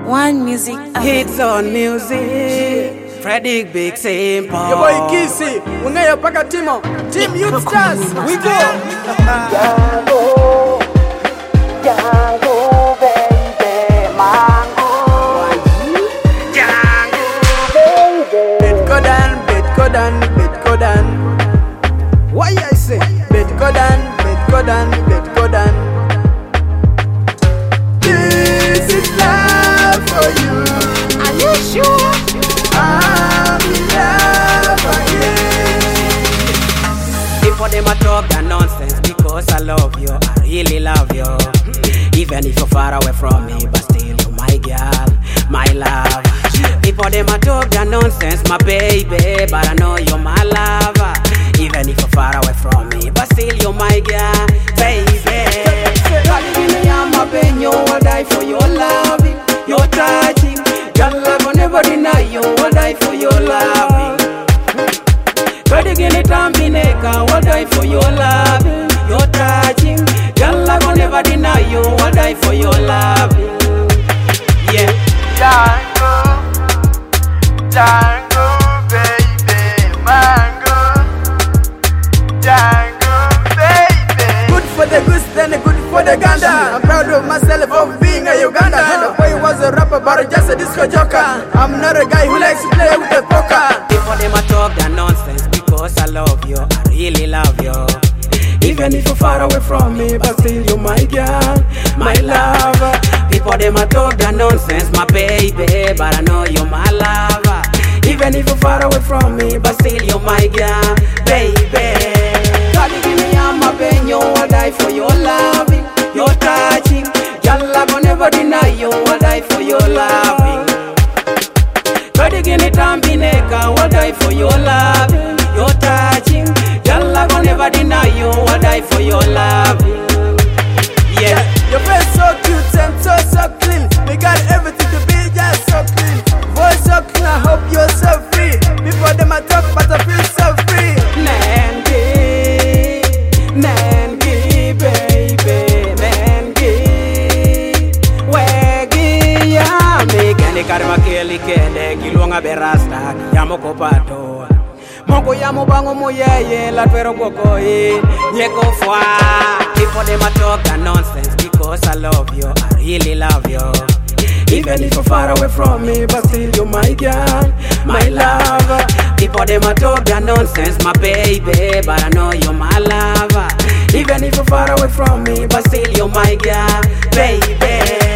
One music. Hits on music. Freddy Big Simple. Your boy Kissy. Ungeya paka Timo. Team Youth Stars. We go. Django, baby, Mango. Django, baby. Bitcodan. Why I say Bitcodan. This is love for you. Are you sure? I'm in love for you. Before them I talk that nonsense, because I love you, I really love you. Even if you're far away from me, but still you're my girl, my love. Before them I talk that nonsense, my baby, but I know you're my lover. Even if you're far away from me, but still you're my girl, baby. I'm a pain, you will die for your loving, your touching. Your love will never deny you, will die for your loving. Kadigini tambineka, will die for your loving, your touching. Your love will never deny you, will die for your loving. Yeah. Django, baby, Mango. Django, baby. Good for the goose, then good for the gander. I'm proud of myself of being a Uganda. The boy was a rapper, but just a disco joker. I'm not a guy who likes to play with the poker. Before them I talk that nonsense, because I love you, I really love you. Even if you're far away from me, but still you're my girl, my lover. Before them I talk that nonsense, my baby, but I know you're my lover. Even if you're far away from me, but still you're my girl, baby. God, give me my pain, you will die for your loving, your touching. Your love will never deny you, will die for your loving. God, give me tambineka, will die for your loving, your touching. Your love will never deny you, will die for your loving. Yeah. Your face so cute and so clean. We got everything to be just so clean. Voice so clean, I hope you're so free. Before them I talk, but I feel so free. Nangi, baby, Nangi. Wegi ya me karma keli kele kilonga berasta yamoko pato. Mongo yamo bango moyeye la twero gokoye nyeko fwa. Before them I talk that nonsense, because I love you, I really love you. Even if you're far away from me, but still you're my girl, my lover. Before them I talk that nonsense, my baby, but I know you're my lover. Even if you're far away from me, but still you're my girl, baby.